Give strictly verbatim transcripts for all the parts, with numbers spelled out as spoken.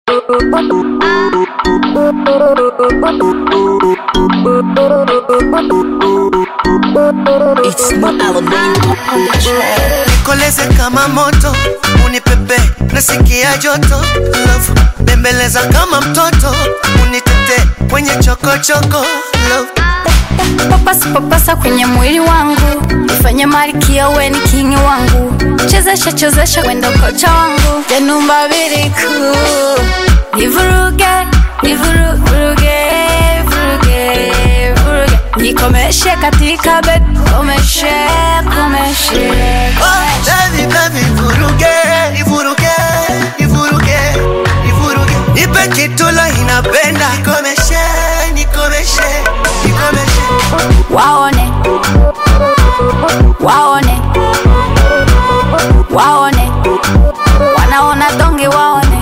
It's my Alabama on the track. Nikoleze kama moto, unipepe, nasikia joto. Love, bembeleza kama mtoto, unitete kwenye choko choko. Love, papasa papasa kwenye mwili wangu, nifanye malkia we ni kingi wangu. Chezesha chezesha wendo kocha wangu, janumba biriku. Nivuruge, nivuruge, vuruge, vuruge. Nikomeshe katika bed, komeshe, komeshe. oh, baby, baby, vuruge, nivuruge, nivuruge, nivuruge. Nipe kitu la inapenda, nikomeshe, nikomeshe, nikomeshe. Waone, waone, waone, wanaona donge waone.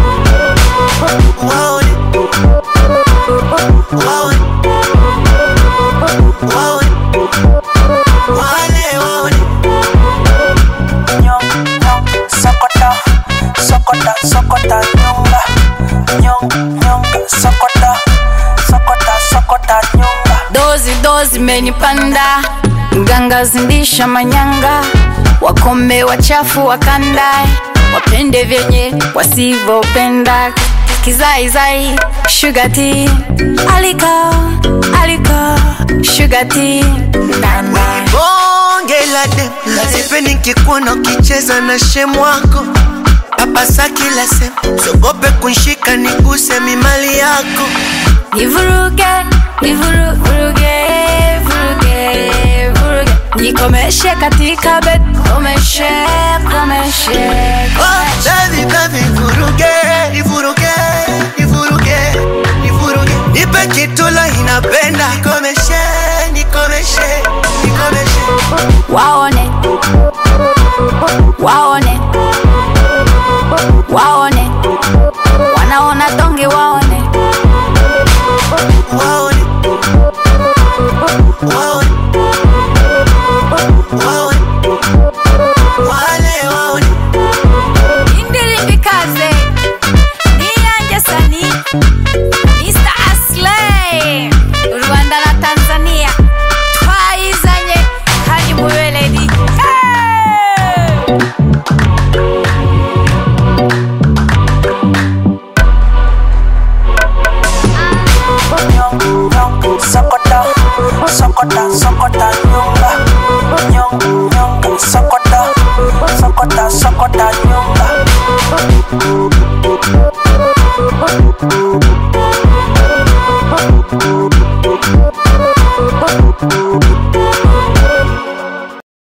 Waone, waone, waone, wale waone. Nyong, nyong, sokota, sokota, sokota, nyonga. Nyong, nyonga, sokota, sokota, sokota, nyonga. Dozi dozi menipanda, mganga zindisha manyanga. Wakome wachafu wakandae, wapende vyenye wasivopenda. Kizai zai, sugar tea, aliko, aliko, sugar tea. Bonge la dem, sipendi nikikuona ukicheza na shemu wako. Papasa kila sehemu, sogope kunshika niguse mimali yako. Nivuruge, nivuruge, vuruge, vuruge. Nikomeshe katika bed, komeshe, komeshe. Oh, baby, baby, vuruge, nivuruge, nivuruge, nivuruge. Nipe kitu la inapenda, nikomeshe, nikomeshe, nikomeshe. Waone, waone, waone, wanaona donge waone. Waone, waone, waone, wale waone. Indiri bikaze, niyanje sani, mister Aslay. Rwanda na Tanzania, twaizanye hadi muweledi. Hey! Nyong, nyong, sokota, sokota, sokota, nyonga. Nyong, nyong, sokota, sokota, sokota, nyonga.